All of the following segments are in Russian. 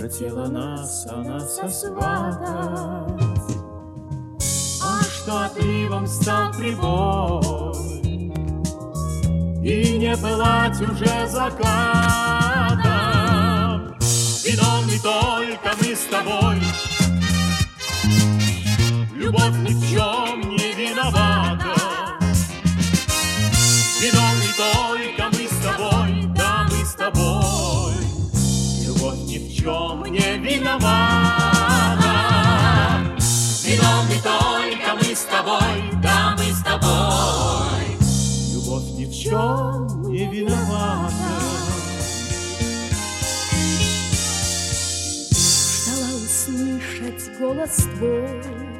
Хотела нас она сосватать, а что отливом стал прибой, и не пылать уже закатом. Виновны только мы с тобой, любовь ни в чем не виновата. Виновны только мы с тобой, да мы с тобой, любовь ни в чем не виновата. Виновны только мы с тобой, да мы с тобой, любовь ни в чем не виновата. Ждала услышать голос твой,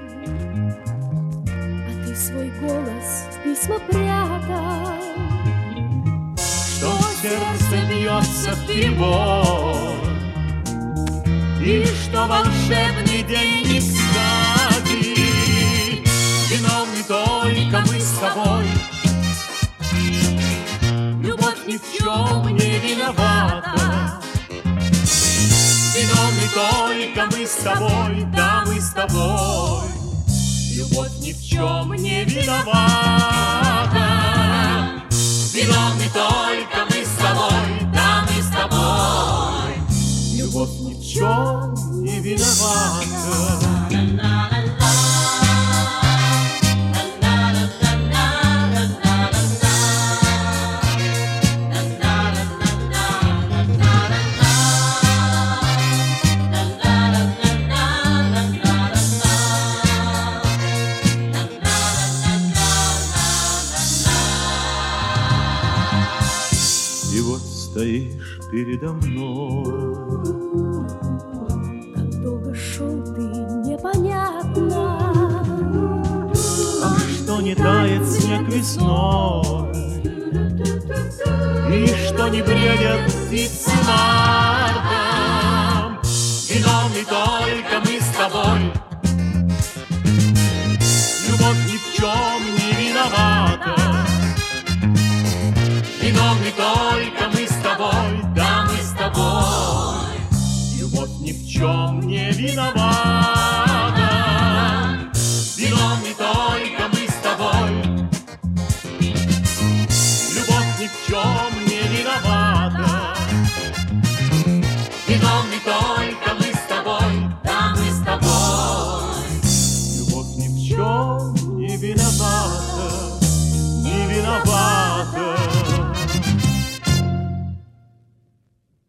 а ты свой голос в письма прятал. Что сердце бьется в перебой, и что волшебный день не кстати. Виновны только мы с тобой, любовь ни в чем не виновата. Виновны только мы с тобой, да мы с тобой, любовь ни в чем не виновата. Виновны только мы с тобой, да мы с тобой, любовь ни в чем не виновата. И вот стоишь передо мной, как долго шел ты, непонятно. а что не тает снег весной, и что не бредят птицы мартом. Виновны только мы с тобой, любовь ни в чем не виновата. Виновны только мы с тобой, да мы с тобой, любовь ни в чем не виновата.